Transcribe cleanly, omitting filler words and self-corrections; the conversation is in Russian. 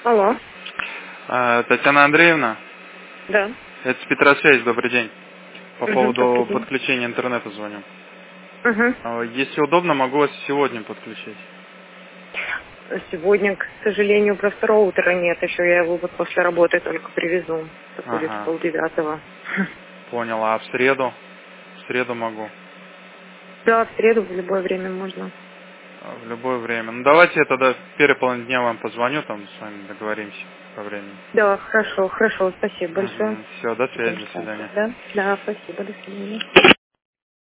Алло. Татьяна Андреевна, Да. это с Петросвязь, добрый день. По поводу добрый день. подключения интернета звоню. Угу. Если удобно, могу вас сегодня подключить. Сегодня, к сожалению, просто роутера нет. Еще я его вот после работы только привезу. Это будет Ага. 8:30. Понял, а в среду? В среду могу. Да, в среду в любое время можно. В любое время. Ну давайте я тогда в первой половине дня вам позвоню, там с вами договоримся по времени. Да, хорошо, спасибо большое. Все, до связи, до Спасибо. свидания. Да, спасибо, до свидания.